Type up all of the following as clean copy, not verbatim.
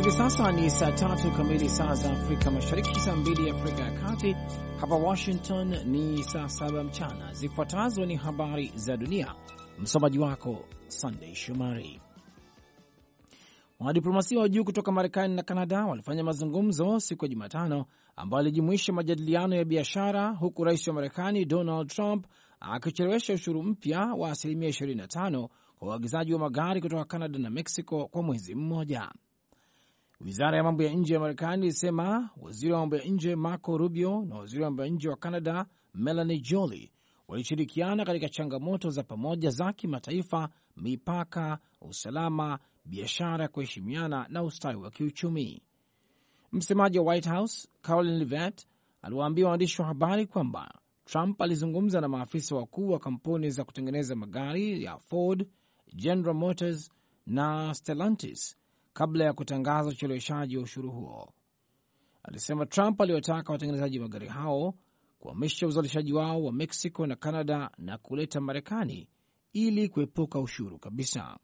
Hivi sasa ni saa 3 kamili saa za Afrika Mashariki, saa 2 Afrika ya Kati. Hapa Washington ni saa 7 mchana. Zifuatazo ni habari za dunia, msomaji wako Sunday Shumari. Wanadiplomasia wa juu kutoka Marekani na Kanada walifanya mazungumzo siku ya Jumatano ambayo alijumuisha majadiliano ya biashara, huku rais wa Marekani Donald Trump akichelewesha ushuru mpya wa asilimia 25 kwa uagizaji wa magari kutoka Kanada na Mexico kwa mwezi mmoja. Wizara ya mambo ya nje ya Marekani ilisema waziri wa mambo ya nje Marco Rubio na waziri wa mambo ya nje wa Canada Melanie Joly walishirikiana katika changamoto za pamoja za kimataifa, mipaka, usalama, biashara ya kuheshimiana na ustawi wa kiuchumi. Msemaji wa White House Caroline Leavitt aliwaambia waandishi wa habari kwamba Trump alizungumza na maafisa wakuu wa kampuni za kutengeneza magari ya Ford, General Motors na Stellantis kabla ya kutangaza ucheleweshaji wa ushuru huo. Alisema Trump aliwataka watengenezaji magari hao kuhamisha uzalishaji wao wa Mexico na Canada na kuleta Marekani ili kuepuka ushuru kabisa.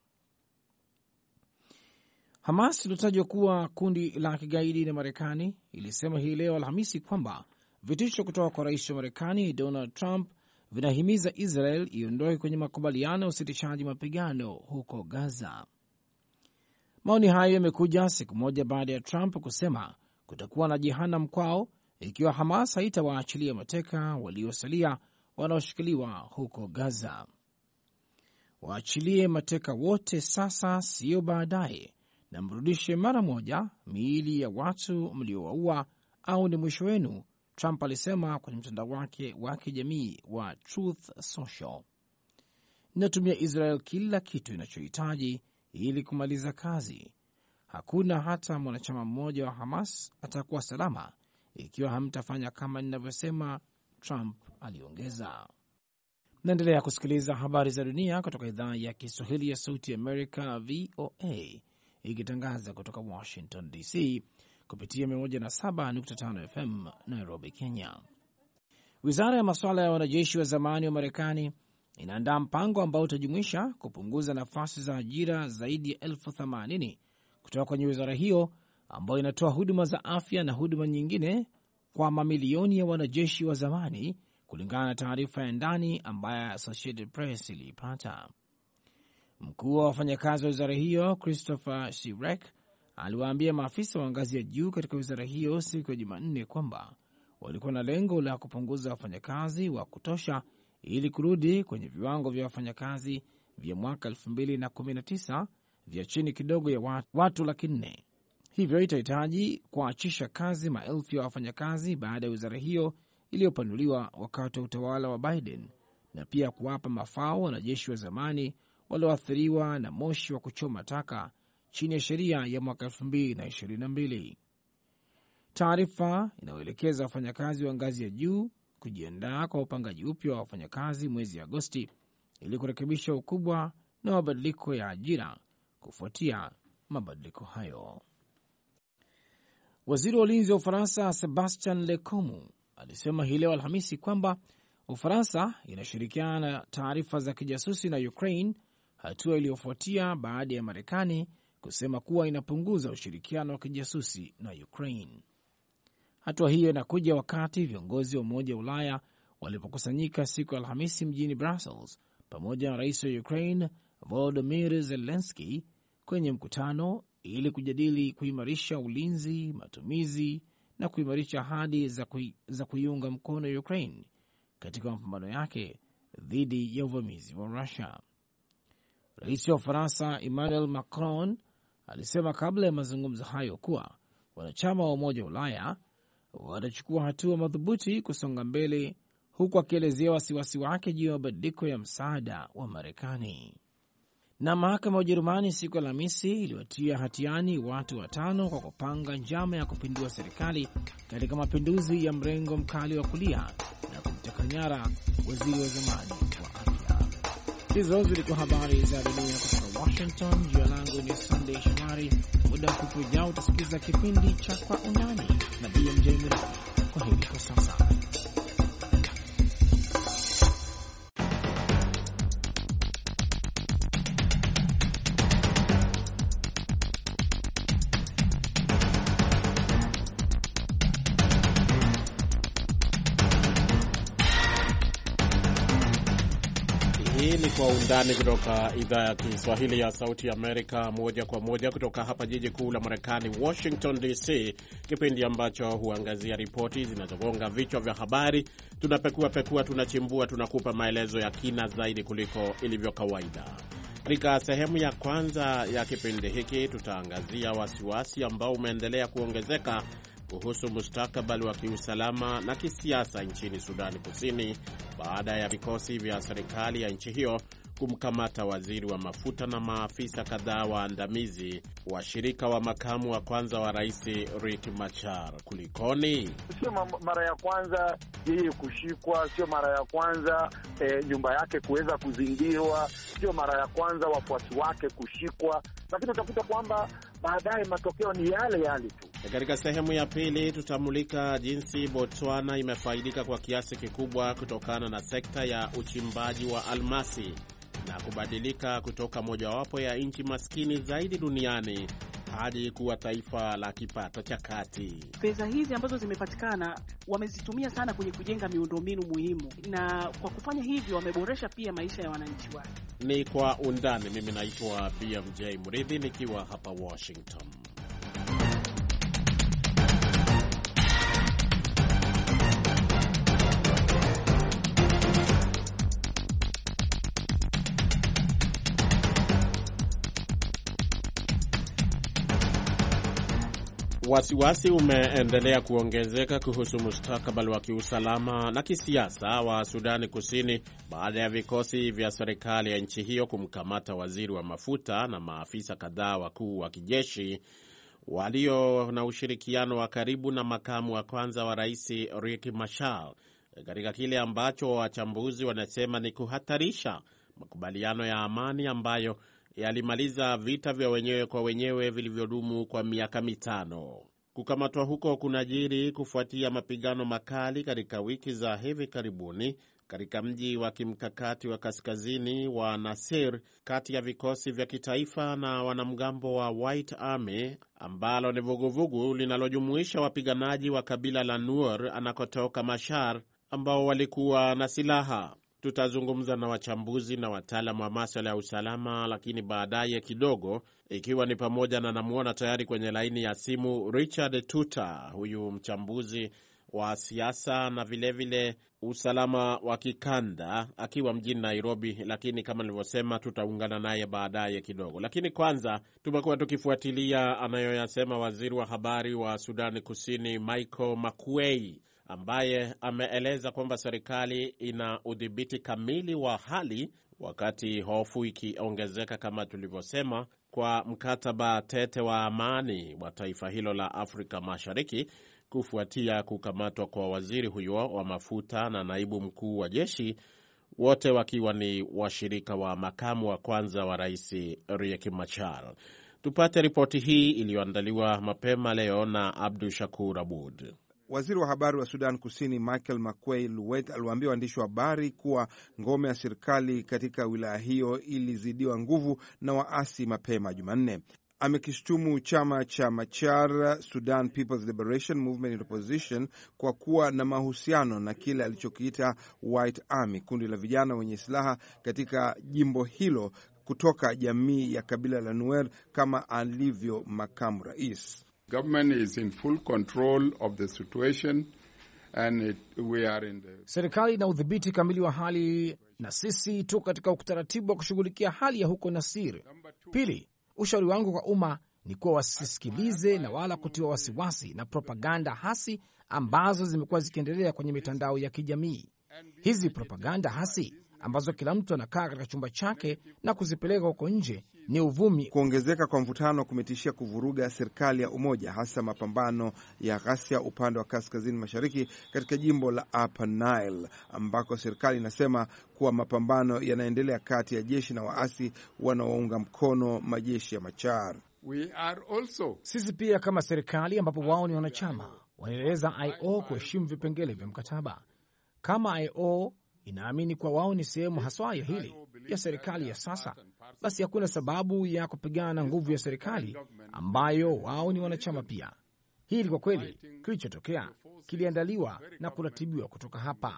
Hamas iliyotajwa kuwa kundi la kigaidi na Marekani ilisema hii leo Alhamisi kwamba vitisho kutoka kwa rais wa Marekani Donald Trump vinahimiza Israel iondoke kwenye makubaliano ya usitishaji mapigano huko Gaza. Maoni hayo yamekuja siku moja baada ya Trump kusema kutakuwa na jehanamu kwao ikiwa Hamas haitawaachilia mateka waliosalia wanaoshikiliwa huko Gaza. Waachilie mateka wote sasa, sio baadaye, na mrudishe mara moja miili ya watu mliowaua au ni mwisho wenu, Trump alisema kwenye mtandao wake wa kijamii wa Truth Social. Inatumia Israel kila kitu inachohitaji ili kumaliza kazi. Hakuna hata mwanachama mmoja wa Hamas atakuwa salama ikiwa hamtafanya kama ninavyosema, Trump aliongeza. Naendelea kusikiliza habari za dunia kutoka idhaa ya Kiswahili ya Sauti ya Amerika, VOA, ikitangaza kutoka Washington DC kupitia 107.5 FM Nairobi, Kenya. Wizara ya masuala ya wanajeshi wa zamani wa Marekani inaandaa mpango ambao utajumuisha kupunguza nafasi za ajira zaidi ya 80,000 kutoka kwenye wizara hiyo ambayo inatoa huduma za afya na huduma nyingine kwa mamilioni ya wanajeshi wa zamani, kulingana na taarifa ya ndani ambayo Associated Press iliipata. Mkuu wa wafanyakazi wa wizara hiyo Christopher Shirek aliwaambia maafisa wa ngazi ya juu katika wizara hiyo siku ya Jumanne kwamba walikuwa na lengo la kupunguza wafanyakazi wa kutosha ili kurudi kwenye viwango vya wafanyakazi vya mwaka 2019 vya chini kidogo ya watu 400,000. Hivyo itahitaji kuachisha kazi maelfu ya wafanyakazi baada ya wizara hiyo iliyopanuliwa wakati wa utawala wa Biden, na pia kuwapa mafao wanajeshi wa zamani walioathiriwa na moshi wa kuchoma taka chini ya sheria ya mwaka 2022. Taarifa inayoelekeza wafanyakazi wa ngazi ya juu kujiandaa kwa upangaji upya wa wafanyakazi mwezi Agosti ili kurekebisha ukubwa na mabadiliko ya ajira kufuatia mabadiliko hayo. Waziri wa ulinzi wa Ufaransa Sebastian Lecornu alisema hii leo Alhamisi kwamba Ufaransa inashirikiana na taarifa za kijasusi na Ukraine, hatua iliyofuatia baada ya Marekani kusema kuwa inapunguza ushirikiano wa kijasusi na Ukraine. Hatua hiyo inakuja wakati viongozi wa Umoja wa Ulaya walipokusanyika siku ya Alhamisi mjini Brussels pamoja na rais wa Ukraine Volodymyr Zelensky kwenye mkutano ili kujadili kuimarisha ulinzi, matumizi na kuimarisha ahadi za kuiunga mkono Ukraine katika mapambano yake dhidi ya uvamizi wa Russia. Rais wa Ufaransa Emmanuel Macron alisema kabla ya mazungumzo hayo kuwa wanachama wa Umoja wa Ulaya watachukua hatua madhubuti kusonga mbele, huku akielezea wasiwasi wake juu ya mabadiliko ya msaada wa Marekani. Na mahakama ya Ujerumani siku ya Alhamisi iliwatia hatiani watu 5 kwa kupanga njama ya kupindua serikali katika mapinduzi ya mrengo mkali wa kulia na kumteka nyara waziri wa zamani wa afya. Hizo zilikuwa habari za dunia kutoka Washington. Jina langu ni Sunday Shumari. Muda mfupi ujao utasikiza kipindi cha Kwa Undani na BMJ Muridi. Kwa heri kwa sasa. Hii ni Kwa Undani kutoka idhaa ya Kiswahili ya Sauti ya Amerika, moja kwa moja kutoka hapa jiji kuu la Marekani, Washington DC, kipindi ambacho huangazia ripoti zinazogonga vichwa vya habari. Tunapekua, tunachimbua, tunakupa maelezo ya kina zaidi kuliko ilivyo kawaida. Katika sehemu ya kwanza ya kipindi hiki tutaangazia wasiwasi ambao umeendelea kuongezeka kuhusu mustakabali wa kiusalama na kisiasa nchini Sudani Kusini baada ya vikosi vya serikali ya nchi hiyo kumkamata waziri wa mafuta na maafisa kadhaa waandamizi washirika wa makamu wa kwanza wa rais Riek Machar. Kulikoni? Sio mara ya kwanza yeye kushikwa, sio mara ya kwanza nyumba yake kuweza kuzingirwa, sio mara ya kwanza wafuasi wake kushikwa, lakini utakuta kwamba baadaye matokeo ni yale yale tu. Katika sehemu ya pili tutamulika jinsi Botswana imefaidika kwa kiasi kikubwa kutokana na sekta ya uchimbaji wa almasi na kubadilika kutoka mojawapo ya nchi maskini zaidi duniani hadi kuwa taifa la kipato cha kati. Pesa hizi ambazo zimepatikana wamezitumia sana kwenye kujenga miundombinu muhimu, na kwa kufanya hivyo wameboresha pia maisha ya wananchi wake. Ni Kwa Undani. Mimi naitwa BMJ Mridhi nikiwa hapa Washington. Wasiwasi umeendelea kuongezeka kuhusu mustakabali wa kiusalama na kisiasa wa Sudani Kusini baada ya vikosi vya serikali ya nchi hiyo kumkamata waziri wa mafuta na maafisa kadhaa wakuu wa kijeshi walio na ushirikiano wa karibu na makamu wa kwanza wa rais Riek Machar, katika kile ambacho wachambuzi wanasema ni kuhatarisha makubaliano ya amani ambayo yalimaliza vita vya wenyewe kwa wenyewe vilivyodumu kwa miaka 5. Kukamatwa huko kunajiri kufuatia mapigano makali katika wiki za hivi karibuni katika mji wa kimkakati wa kaskazini wa Nasir kati ya vikosi vya kitaifa na wanamgambo wa White Army, ambalo ni vuguvugu linalojumuisha wapiganaji wa kabila la Nuer anakotoka Machar ambao walikuwa na silaha. Tutazungumza na wachambuzi na wataalamu wa masuala ya usalama, lakini baadaye kidogo, ikiwa ni pamoja na namuona tayari kwenye laini ya simu Richard Tuta, huyu mchambuzi wa siasa na vilevile usalama wa kikanda akiwa mjini Nairobi, lakini kama nilivyosema tutaungana naye baadaye kidogo. Lakini kwanza tumekuwa tukifuatilia anayoyasema waziri wa habari wa Sudani Kusini Michael Makuei, ambaye ameeleza kwamba serikali ina udhibiti kamili wa hali, wakati hofu ikiongezeka kama tulivyosema kwa mkataba tete wa amani wa taifa hilo la Afrika Mashariki kufuatia kukamatwa kwa waziri huyo wa mafuta na naibu mkuu wa jeshi, wote wakiwa ni washirika wa makamu wa kwanza wa rais Riek Machar. Tupate ripoti hii iliyoandaliwa mapema leo na Abdu Shakur Abud. Waziri wa habari wa Sudan Kusini Michael Makuei Luwet aliwaambia waandishi wa habari kuwa ngome ya serikali katika wilaya hiyo ilizidiwa nguvu na waasi mapema Jumanne. Amekishtumu chama cha Machar, Sudan People's Liberation Movement in Opposition, kwa kuwa na mahusiano na kile alichokiita White Army, kundi la vijana wenye silaha katika jimbo hilo kutoka jamii ya kabila la Nuer, kama alivyo makamu rais. Government is in full control of the situation and we are in the... Serikali ina udhibiti kamili wa hali na sisi tu katika utaratibu wa kushughulikia hali ya huko Nasir. Pili, ushauri wangu kwa umma ni kuwa wasisikilize na wala kutiwa wasiwasi na propaganda hasi ambazo zimekuwa zikiendelea kwenye mitandao ya kijamii. Hizi propaganda hasi ambazo kila mtu anakaa katika chumba chake na kuzipeleka huko nje ni uvumi. Kuongezeka kwa mvutano kumetishia kuvuruga serikali ya umoja, hasa mapambano ya ghasia upande wa kaskazini mashariki katika jimbo la Upper Nile, ambako serikali inasema kuwa mapambano yanaendelea kati ya jeshi na waasi wanaounga mkono majeshi ya Machar. Sisi pia kama serikali, ambapo wao ni wanachama, wanaeleza IO kuheshimu vipengele vya mkataba. Kama IO inaamini kuwa wao ni sehemu haswa ya hili ya serikali ya sasa, basi hakuna sababu ya kupigana na nguvu ya serikali ambayo wao ni wanachama pia. Hili kwa kweli kilichotokea kiliandaliwa na kuratibiwa kutoka hapa.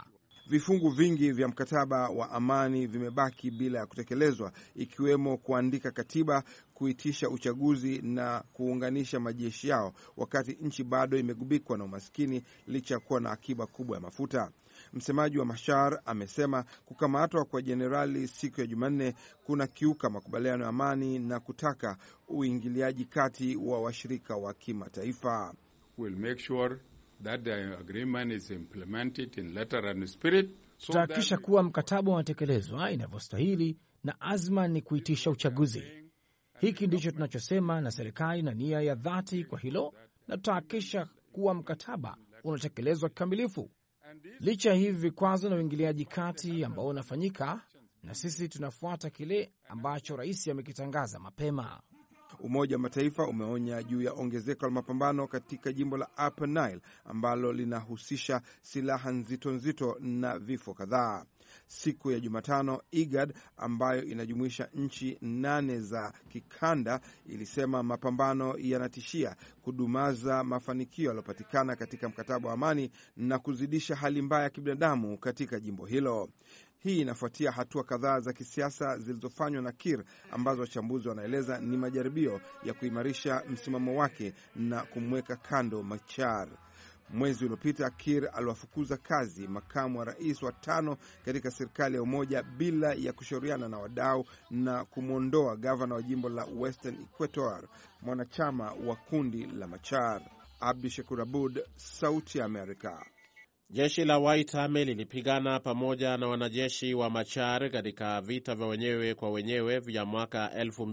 Vifungu vingi vya mkataba wa amani vimebaki bila ya kutekelezwa, ikiwemo kuandika katiba, kuitisha uchaguzi na kuunganisha majeshi yao, wakati nchi bado imegubikwa na umaskini licha ya kuwa na akiba kubwa ya mafuta. Msemaji wa Machar amesema kukamatwa kwa jenerali siku ya Jumanne kuna kiuka makubaliano ya amani na kutaka uingiliaji kati wa washirika wa kimataifa. We'll make sure that the agreement is implemented in letter and spirit. Tutahakikisha kuwa mkataba unatekelezwa inavyostahili na azma ni kuitisha uchaguzi. Hiki ndicho tunachosema, na serikali na nia ya dhati kwa hilo, na tutahakikisha kuwa mkataba unatekelezwa kikamilifu licha ya hivi vikwazo na uingiliaji kati ambao unafanyika, na sisi tunafuata kile ambacho rais amekitangaza mapema. Umoja wa Mataifa umeonya juu ya ongezeko la mapambano katika jimbo la Upper Nile ambalo linahusisha silaha nzito nzito na vifo kadhaa. Siku ya Jumatano, IGAD ambayo inajumuisha nchi 8 za kikanda ilisema mapambano yanatishia kudumaza mafanikio yaliyopatikana katika mkataba wa amani na kuzidisha hali mbaya ya kibinadamu katika jimbo hilo. Hii inafuatia hatua kadhaa za kisiasa zilizofanywa na Kiir ambazo wachambuzi wanaeleza ni majaribio ya kuimarisha msimamo wake na kumweka kando Machar. Mwezi uliopita Kiir aliwafukuza kazi makamu wa rais wa 5 katika serikali ya umoja bila ya kushauriana na wadau na kumwondoa gavana wa jimbo la Western Equator, mwanachama wa kundi la Machar. Abdi Shakur Abud, Sauti ya Amerika. Jeshi la White Army lilipigana pamoja na wanajeshi wa Machar katika vita vya wenyewe kwa wenyewe vya mwaka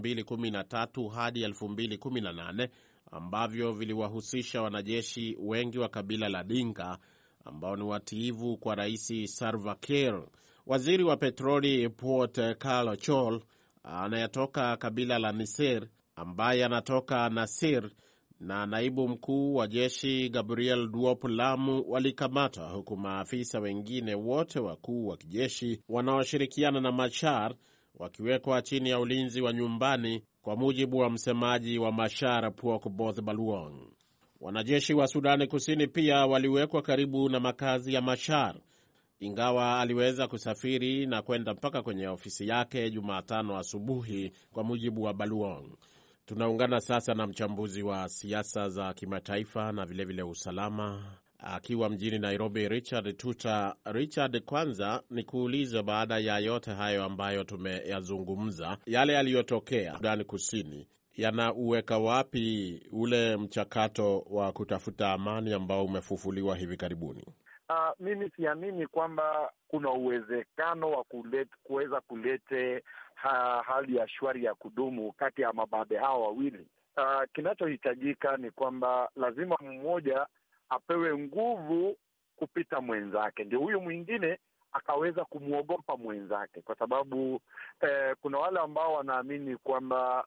2013 hadi 2018 ambavyo viliwahusisha wanajeshi wengi wa kabila la Dinka ambao ni watiivu kwa Rais Salva Kiir. Waziri wa petroli Port Carlo Chol anayetoka kabila la Nisir ambaye anatoka Nasir na naibu mkuu wa jeshi Gabriel Duop Lamu walikamatwa, huku maafisa wengine wote wakuu wa kijeshi wanaoshirikiana na Machar wakiwekwa chini ya ulinzi wa nyumbani, kwa mujibu wa msemaji wa Machar Pokboth Baluong. Wanajeshi wa Sudani Kusini pia waliwekwa karibu na makazi ya Machar, ingawa aliweza kusafiri na kwenda mpaka kwenye ofisi yake Jumatano asubuhi, kwa mujibu wa Baluong. Tunaungana sasa na mchambuzi wa siasa za kimataifa na vilevile usalama akiwa mjini Nairobi, Richard Tuta. Richard, kwanza ni kuuliza, baada ya yote hayo ambayo tumeyazungumza, yale yaliyotokea Sudani Kusini yanauweka wapi ule mchakato wa kutafuta amani ambao umefufuliwa hivi karibuni? Mimi siamini kwamba kuna uwezekano wa kuweza kulete hali ya shwari ya kudumu kati ya mababe hao wawili. Kinachohitajika ni kwamba lazima mmoja apewe nguvu kupita mwenzake, ndio huyo mwingine akaweza kumwogopa mwenzake, kwa sababu kuna wale ambao wanaamini kwamba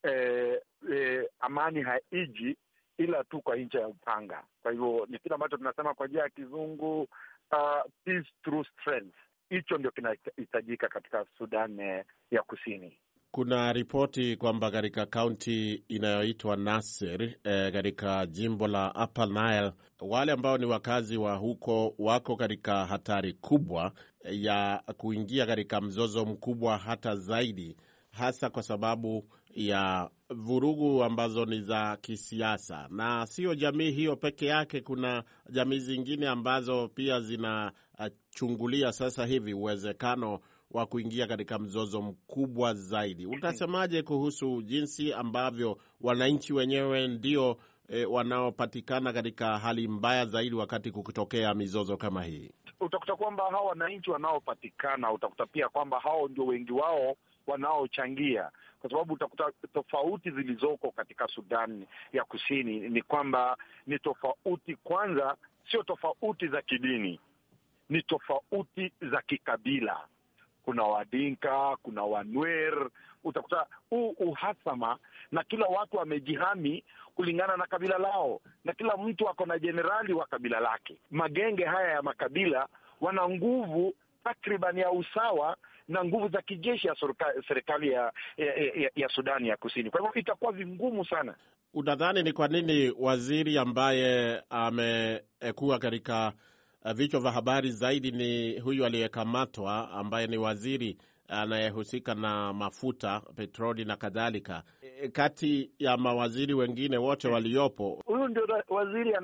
amani haiji ila tu kwa ncha ya upanga. Kwa hivyo ni kile ambacho tunasema kwa njia ya kizungu peace through strength. Hicho ndio kinahitajika katika Sudan ya Kusini. Kuna ripoti kwamba katika kaunti inayoitwa Nasir katika jimbo la Upper Nile, wale ambao ni wakazi wa huko wako katika hatari kubwa ya kuingia katika mzozo mkubwa hata zaidi, hasa kwa sababu ya vurugu ambazo ni za kisiasa. Na sio jamii hiyo peke yake, kuna jamii zingine ambazo pia zinachungulia sasa hivi uwezekano wa kuingia katika mzozo mkubwa zaidi. Utasemaje kuhusu jinsi ambavyo wananchi wenyewe ndio wanaopatikana katika hali mbaya zaidi wakati kukitokea mizozo kama hii? Utakuta kwamba hao wananchi wanaopatikana, utakuta pia kwamba hao ndio wengi wao wanaochangia, kwa sababu utakuta tofauti zilizoko katika Sudan ya Kusini ni kwamba ni tofauti, kwanza sio tofauti za kidini, ni tofauti za kikabila. Kuna Wadinka, kuna Wanwer. Utakuta huu uhasama, na kila watu wamejihami kulingana na kabila lao, na kila mtu ako na jenerali wa kabila lake. Magenge haya ya makabila wana nguvu takriban ya usawa na nguvu za kijeshi ya serikali ya Sudani ya Kusini. Kwa hivyo itakuwa vingumu sana. Unadhani ni kwa nini waziri ambaye amekuwa katika vichwa vya habari zaidi ni huyu aliyekamatwa ambaye ni waziri anayehusika na mafuta, petroli na kadhalika. Kati ya mawaziri wengine wote waliopo, huyu ndio waziri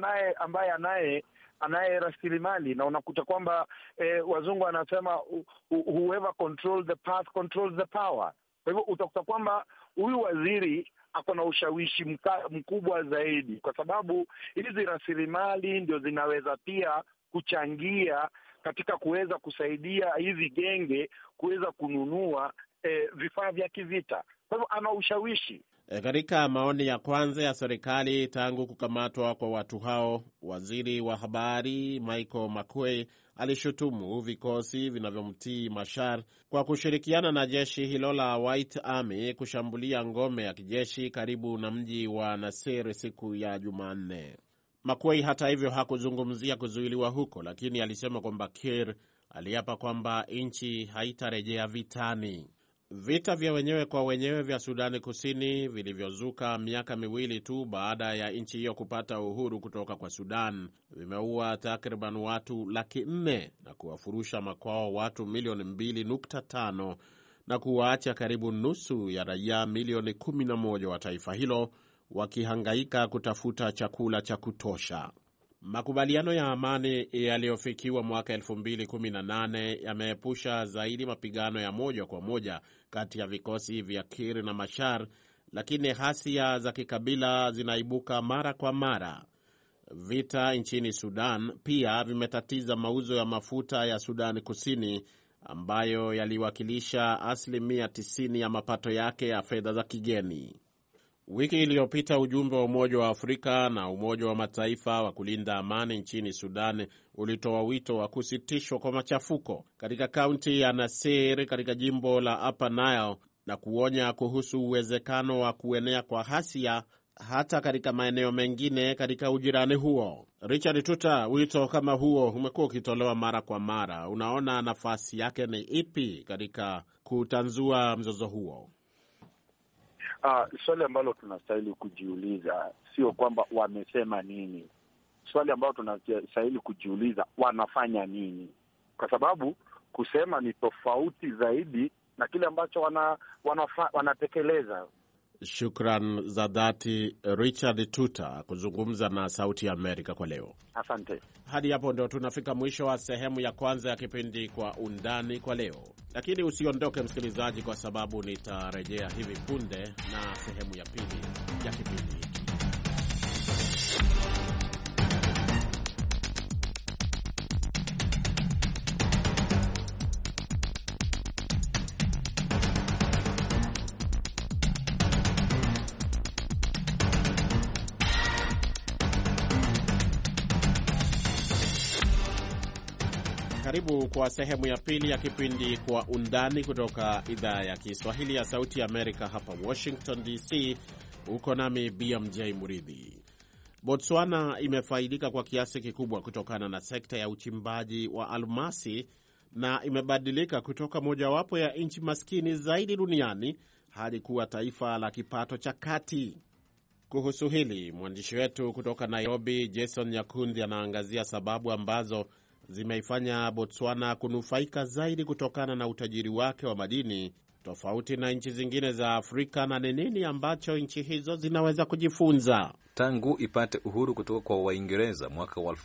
anaye rasilimali, na unakuta kwamba wazungu anasema whoever controls the path controls the power. Kwa hivyo utakuta kwamba huyu waziri ako na ushawishi mkubwa zaidi, kwa sababu hizi rasilimali ndio zinaweza pia kuchangia katika kuweza kusaidia hizi genge kuweza kununua vifaa vya kivita. Kwa hivyo ana ushawishi. Katika maoni ya kwanza ya serikali tangu kukamatwa kwa watu hao, waziri wa habari Michael Makuei alishutumu vikosi vinavyomtii Machar kwa kushirikiana na jeshi hilo la White Army kushambulia ngome ya kijeshi karibu na mji wa Nasir siku ya Jumanne. Makuei hata hivyo hakuzungumzia kuzuiliwa huko, lakini alisema kwamba Kiir aliapa kwamba nchi haitarejea vitani. Vita vya wenyewe kwa wenyewe vya Sudani Kusini vilivyozuka miaka miwili tu baada ya nchi hiyo kupata uhuru kutoka kwa Sudan vimeua takriban watu 400,000 na kuwafurusha makwao watu milioni 2.5 na kuwaacha karibu nusu ya raia milioni 11 wa taifa hilo wakihangaika kutafuta chakula cha kutosha. Makubaliano ya amani yaliyofikiwa mwaka 2018 yameepusha zaidi mapigano ya moja kwa moja kati ya vikosi vya Kiir na Machar, lakini ghasia za kikabila zinaibuka mara kwa mara. Vita nchini Sudan pia vimetatiza mauzo ya mafuta ya Sudan Kusini ambayo yaliwakilisha asilimia 90 ya mapato yake ya fedha za kigeni. Wiki iliyopita ujumbe wa Umoja wa Afrika na Umoja wa Mataifa wa kulinda amani nchini Sudan ulitoa wito wa kusitishwa kwa machafuko katika kaunti ya Nasir katika jimbo la Upper Nile na kuonya kuhusu uwezekano wa kuenea kwa ghasia hata katika maeneo mengine katika ujirani huo. Richard Tuta, wito kama huo umekuwa ukitolewa mara kwa mara. Unaona nafasi yake ni ipi katika kutanzua mzozo huo? Swali ambalo tunastahili kujiuliza sio kwamba wamesema nini. Swali ambalo tunastahili kujiuliza wanafanya nini, kwa sababu kusema ni tofauti zaidi na kile ambacho wanatekeleza. Shukran za dhati Richard Tuta kuzungumza na Sauti ya Amerika kwa leo. Asante. Hadi hapo ndio tunafika mwisho wa sehemu ya kwanza ya kipindi Kwa Undani kwa leo, lakini usiondoke msikilizaji, kwa sababu nitarejea hivi punde na sehemu ya pili ya kipindi hiki. Karibu kwa sehemu ya pili ya kipindi Kwa Undani kutoka idhaa ya Kiswahili ya Sauti ya Amerika hapa Washington DC. Uko nami BMJ Muridhi. Botswana imefaidika kwa kiasi kikubwa kutokana na sekta ya uchimbaji wa almasi na imebadilika kutoka mojawapo ya nchi maskini zaidi duniani hadi kuwa taifa la kipato cha kati. Kuhusu hili, mwandishi wetu kutoka Nairobi Jason Nyakundi anaangazia sababu ambazo zimeifanya Botswana kunufaika zaidi kutokana na utajiri wake wa madini tofauti na nchi zingine za Afrika, na ni nini ambacho nchi hizo zinaweza kujifunza. Tangu ipate uhuru kutoka kwa Waingereza mwaka wa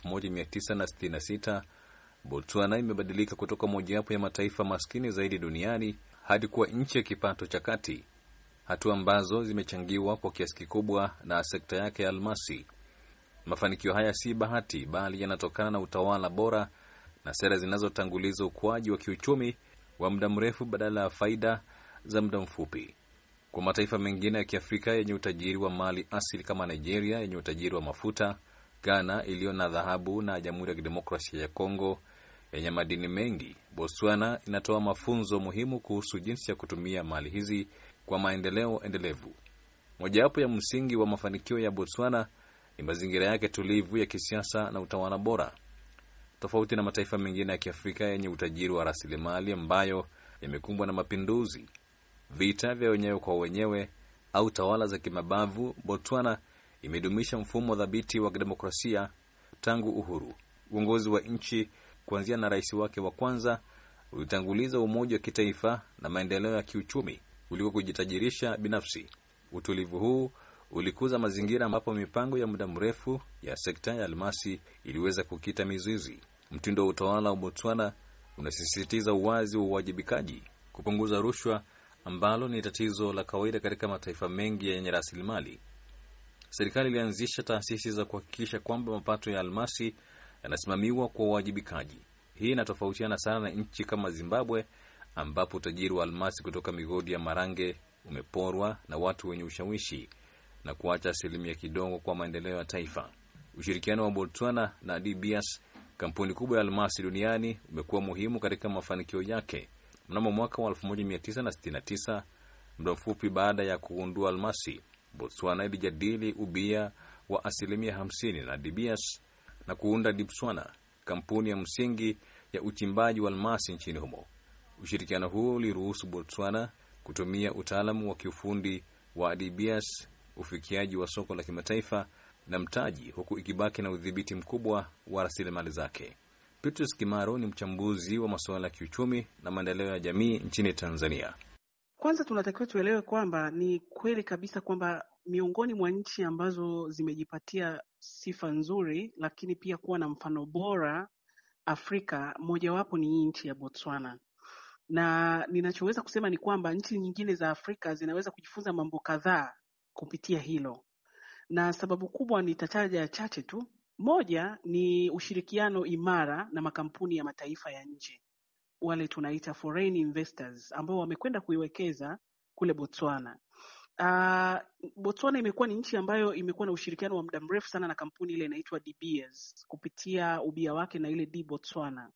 1966, Botswana imebadilika kutoka mojawapo ya mataifa maskini zaidi duniani hadi kuwa nchi ya kipato cha kati, hatua ambazo zimechangiwa kwa kiasi kikubwa na sekta yake ya almasi. Mafanikio haya si bahati, bali yanatokana na utawala bora na sera zinazotanguliza ukuaji wa kiuchumi wa muda mrefu badala ya faida za muda mfupi. Kwa mataifa mengine ya Kiafrika yenye utajiri wa mali asili kama Nigeria yenye utajiri wa mafuta, Ghana iliyo na dhahabu na Jamhuri ya Kidemokrasia ya Kongo yenye madini mengi, Botswana inatoa mafunzo muhimu kuhusu jinsi ya kutumia mali hizi kwa maendeleo endelevu. Mojawapo ya msingi wa mafanikio ya Botswana ni mazingira yake tulivu ya kisiasa na utawala bora. Tofauti na mataifa mengine ya Kiafrika yenye utajiri wa rasilimali ambayo yamekumbwa na mapinduzi, vita vya wenyewe kwa wenyewe au tawala za kimabavu, Botswana imedumisha mfumo dhabiti wa demokrasia tangu uhuru. Uongozi wa nchi kuanzia na rais wake wa kwanza ulitanguliza umoja wa kitaifa na maendeleo ya kiuchumi kuliko kujitajirisha binafsi. Utulivu huu ulikuza mazingira ambapo mipango ya muda mrefu ya sekta ya almasi iliweza kukita mizizi. Mtindo wa utawala wa Botswana unasisitiza uwazi wa uwajibikaji, kupunguza rushwa ambalo ni tatizo la kawaida katika mataifa mengi yenye rasilimali. Serikali ilianzisha taasisi za kuhakikisha kwamba mapato ya almasi yanasimamiwa kwa uwajibikaji. Hii inatofautiana sana na nchi kama Zimbabwe ambapo utajiri wa almasi kutoka migodi ya Marange umeporwa na watu wenye ushawishi na kuacha asilimia kidogo kwa maendeleo ya taifa. Ushirikiano wa Botswana na De Beers, kampuni kubwa ya almasi duniani, umekuwa muhimu katika mafanikio yake. Mnamo mwaka wa 1969, muda mfupi baada ya kugundua almasi, Botswana ilijadili ubia wa asilimia 50 na De Beers na kuunda Dipswana, kampuni ya msingi ya uchimbaji wa almasi nchini humo. Ushirikiano huo uliruhusu Botswana kutumia utaalamu wa kiufundi wa De Beers, ufikiaji wa soko la kimataifa na mtaji, huku ikibaki na udhibiti mkubwa wa rasilimali zake. Petrus Kimaro ni mchambuzi wa masuala ya kiuchumi na maendeleo ya jamii nchini Tanzania. Kwanza tunatakiwa tuelewe kwamba ni kweli kabisa kwamba miongoni mwa nchi ambazo zimejipatia sifa nzuri lakini pia kuwa na mfano bora Afrika, mojawapo ni nchi ya Botswana. Na ninachoweza kusema ni kwamba nchi nyingine za Afrika zinaweza kujifunza mambo kadhaa kupitia hilo. Na sababu kubwa nitataja chache tu. Moja ni ushirikiano imara na makampuni ya mataifa ya nje. Wale tunaita foreign investors ambao wamekwenda kuiwekeza kule Botswana. Botswana imekuwa ni nchi ambayo imekuwa na ushirikiano wa muda mrefu sana na kampuni ile inaitwa De Beers kupitia ubia wake na ile De Botswana.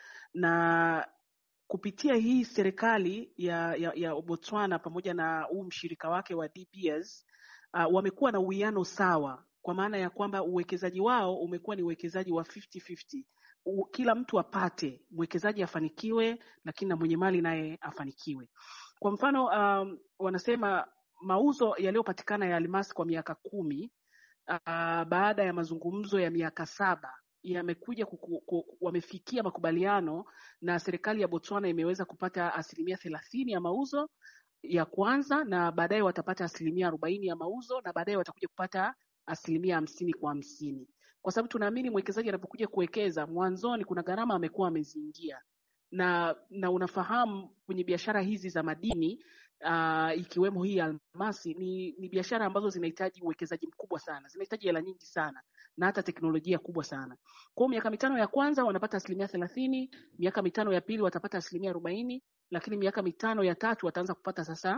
Na kupitia hii serikali ya Botswana pamoja na huu mshirika wake wa De Beers, wamekuwa na uwiano sawa, kwa maana ya kwamba uwekezaji wao umekuwa ni uwekezaji wa 50-50. Kila mtu apate, mwekezaji afanikiwe, lakini na mwenye mali naye afanikiwe. Kwa mfano, wanasema mauzo yaliyopatikana ya almasi kwa miaka 10 baada ya mazungumzo ya miaka 7 yamekuja wamefikia makubaliano, na serikali ya Botswana imeweza kupata 30% ya mauzo ya kwanza, na baadaye watapata 40% ya mauzo, na baadaye watakuja kupata 50% kwa 50. Kwa sababu tunaamini mwekezaji anapokuja kuwekeza, mwanzoni kuna gharama amekuwa ameziingia, na unafahamu kwenye biashara hizi za madini ikiwemo hii almasi ni biashara ambazo zinahitaji uwekezaji mkubwa sana, zinahitaji hela nyingi sana na hata teknolojia kubwa sana. Kwa miaka 5 ya kwanza wanapata 30%, miaka 5 ya pili watapata 40%, lakini miaka 5 ya tatu wataanza kupata sasa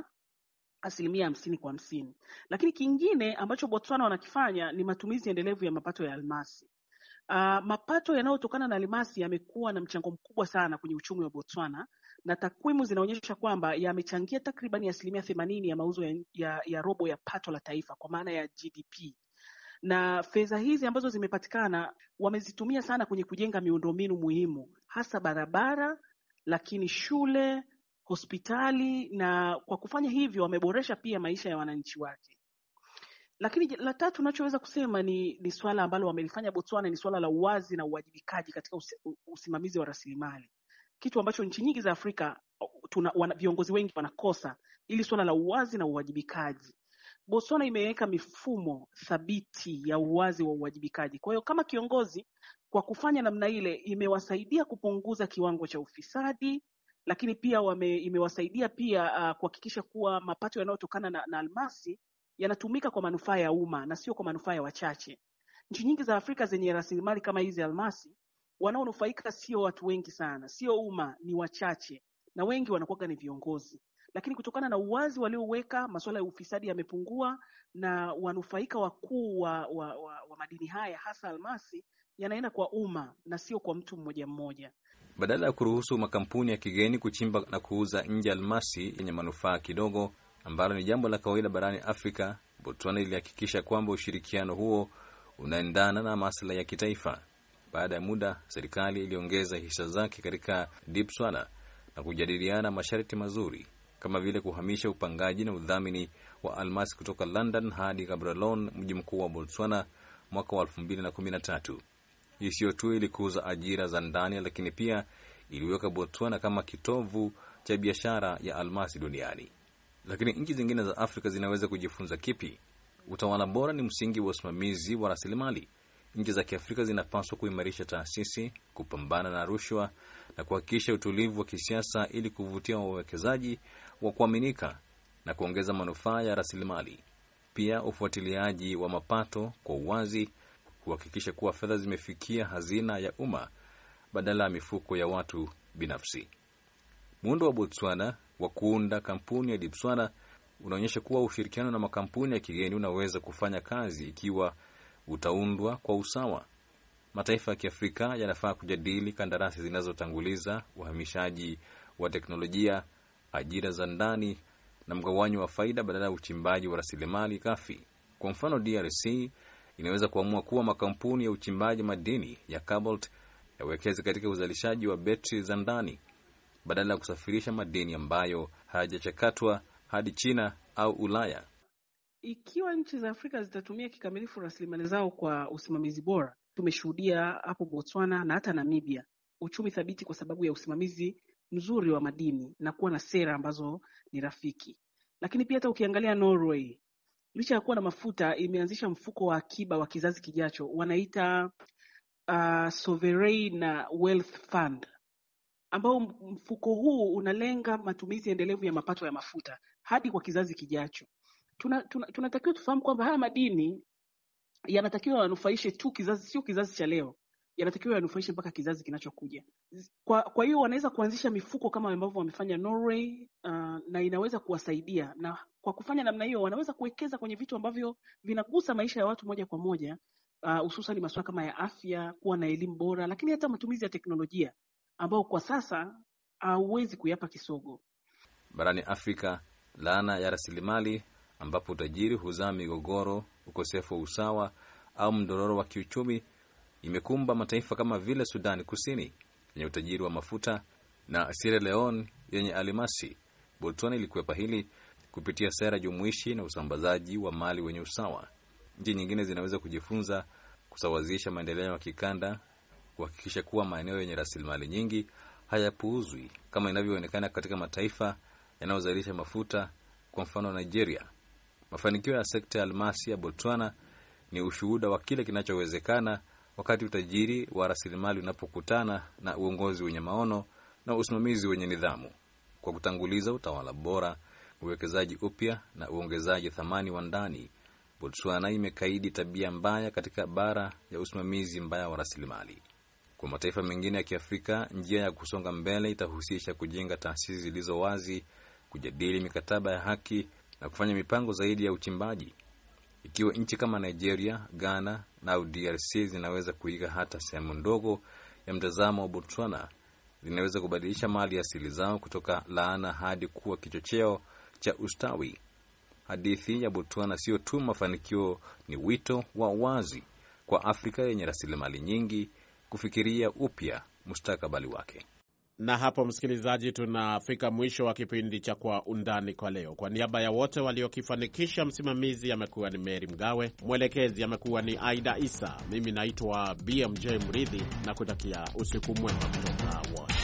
50% kwa 50. Lakini kingine ambacho Botswana wanakifanya ni matumizi endelevu ya mapato ya almasi. Mapato yanayotokana na almasi yamekuwa na mchango mkubwa sana kwenye uchumi wa Botswana, na takwimu zinaonyesha kwamba yamechangia takriban 80% ya mauzo ya robo ya pato la taifa, kwa maana ya GDP. Na fedha hizi ambazo zimepatikana wamezitumia sana kwenye kujenga miundombinu muhimu, hasa barabara, lakini shule, hospitali, na kwa kufanya hivyo wameboresha pia maisha ya wananchi wake. Lakini la tatu nachoweza kusema ni swala ambalo wamelifanya Botswana, ni swala la uwazi na uwajibikaji katika usimamizi wa rasilimali. Kitu ambacho nchi nyingi za Afrika viongozi wengi wanakosa, ili swala la uwazi na uwajibikaji. Botswana imeweka mifumo thabiti ya uwazi wa uwajibikaji. Kwa hiyo kama kiongozi, kwa kufanya namna ile imewasaidia kupunguza kiwango cha ufisadi, lakini pia imewasaidia pia kuhakikisha kuwa mapato yanayotokana na almasi yanatumika kwa manufaa ya umma na sio kwa manufaa ya wachache. Nchi nyingi za Afrika zenye rasilimali kama hizi almasi, wanaonufaika sio watu wengi sana, sio umma, ni wachache, na wengi wanakuwa ni viongozi. Lakini kutokana na uwazi walioweka, masuala ya ufisadi yamepungua, na wanufaika wakuu wa madini haya hasa almasi yanaenda kwa umma na sio kwa mtu mmoja mmoja. Badala ya kuruhusu makampuni ya kigeni kuchimba na kuuza nje almasi yenye manufaa kidogo, ambalo ni jambo la kawaida barani Afrika, Botswana ilihakikisha kwamba ushirikiano huo unaendana na maslahi ya kitaifa. Baada ya muda, serikali iliongeza hisa zake katika Dipswana na kujadiliana masharti mazuri, kama vile kuhamisha upangaji na udhamini wa almasi kutoka London hadi Gaborone, mji mkuu wa Botswana, mwaka wa 2013. Hii sio tu ilikuza ajira za ndani, lakini pia iliweka Botswana kama kitovu cha biashara ya almasi duniani. Lakini nchi zingine za Afrika zinaweza kujifunza kipi? Utawala bora ni msingi wa usimamizi wa rasilimali. Nchi za Kiafrika zinapaswa kuimarisha taasisi, kupambana na rushwa na kuhakikisha utulivu wa kisiasa ili kuvutia wawekezaji wa kuaminika na kuongeza manufaa ya rasilimali. Pia ufuatiliaji wa mapato kwa uwazi, kuhakikisha kuwa fedha zimefikia hazina ya umma badala ya mifuko ya watu binafsi. Muundo wa Botswana wa kuunda kampuni ya Dipswana unaonyesha kuwa ushirikiano na makampuni ya kigeni unaweza kufanya kazi ikiwa utaundwa kwa usawa. Mataifa ya Kiafrika yanafaa kujadili kandarasi zinazotanguliza uhamishaji wa teknolojia, ajira za ndani na mgawanyo wa faida badala ya uchimbaji wa rasilimali ghafi. Kwa mfano, DRC inaweza kuamua kuwa makampuni ya uchimbaji madini ya cobalt yawekeze katika uzalishaji wa betri za ndani badala ya kusafirisha madini ambayo hayajachakatwa hadi China au Ulaya. Ikiwa nchi za Afrika zitatumia kikamilifu rasilimali zao kwa usimamizi bora, tumeshuhudia hapo Botswana na hata Namibia uchumi thabiti kwa sababu ya usimamizi mzuri wa madini na kuwa na sera ambazo ni rafiki. Lakini pia hata ukiangalia Norway, licha ya kuwa na mafuta, imeanzisha mfuko wa akiba wa kizazi kijacho, wanaita Sovereign Wealth Fund, ambao mfuko huu unalenga matumizi endelevu ya mapato ya mafuta hadi kwa kizazi kijacho. Tunatakiwa tufahamu kwamba haya madini yanatakiwa yanufaishe tu kizazi, sio kizazi cha leo, yanatakiwa yanufaishe mpaka kizazi kinachokuja. Kwa hiyo wanaweza kuanzisha mifuko kama ambavyo wamefanya Norway, na inaweza kuwasaidia, na kwa kufanya namna hiyo wanaweza kuwekeza kwenye vitu ambavyo vinagusa maisha ya watu moja kwa moja, hususan masuala kama ya afya, kuwa na elimu bora, lakini hata matumizi ya teknolojia ambao kwa sasa hauwezi kuyapa kisogo. Barani Afrika, laana ya rasilimali ambapo utajiri huzaa migogoro, ukosefu wa usawa au mdororo wa kiuchumi imekumba mataifa kama vile Sudan Kusini yenye utajiri wa mafuta na Sierra Leone yenye almasi. Botswana ilikwepa hili kupitia sera jumuishi na usambazaji wa mali wenye usawa. Nchi nyingine zinaweza kujifunza kusawazisha maendeleo ya kikanda, kuhakikisha kuwa maeneo yenye rasilimali nyingi hayapuuzwi kama inavyoonekana katika mataifa yanayozalisha mafuta, kwa mfano Nigeria. Mafanikio ya sekta ya almasi ya Botswana ni ushuhuda wa kile kinachowezekana wakati utajiri wa rasilimali unapokutana na uongozi wenye maono na usimamizi wenye nidhamu. Kwa kutanguliza utawala bora, uwekezaji upya na uongezaji thamani wa ndani, Botswana imekaidi tabia mbaya katika bara ya usimamizi mbaya wa rasilimali. Kwa mataifa mengine ya Kiafrika, njia ya kusonga mbele itahusisha kujenga taasisi zilizo wazi, kujadili mikataba ya haki na kufanya mipango zaidi ya uchimbaji. Ikiwa nchi kama Nigeria, Ghana na DRC zinaweza kuiga hata sehemu ndogo ya mtazamo wa Botswana, zinaweza kubadilisha mali asili zao kutoka laana hadi kuwa kichocheo cha ustawi. Hadithi ya Botswana sio tu mafanikio, ni wito wa wazi kwa Afrika yenye rasilimali nyingi kufikiria upya mustakabali wake. Na hapo, msikilizaji, tunafika mwisho wa kipindi cha Kwa Undani kwa leo. Kwa niaba ya wote waliokifanikisha, msimamizi amekuwa ni Mary Mgawe, mwelekezi amekuwa ni Aida Isa, mimi naitwa BMJ Mridhi na kutakia usiku mwema kutoka Washington.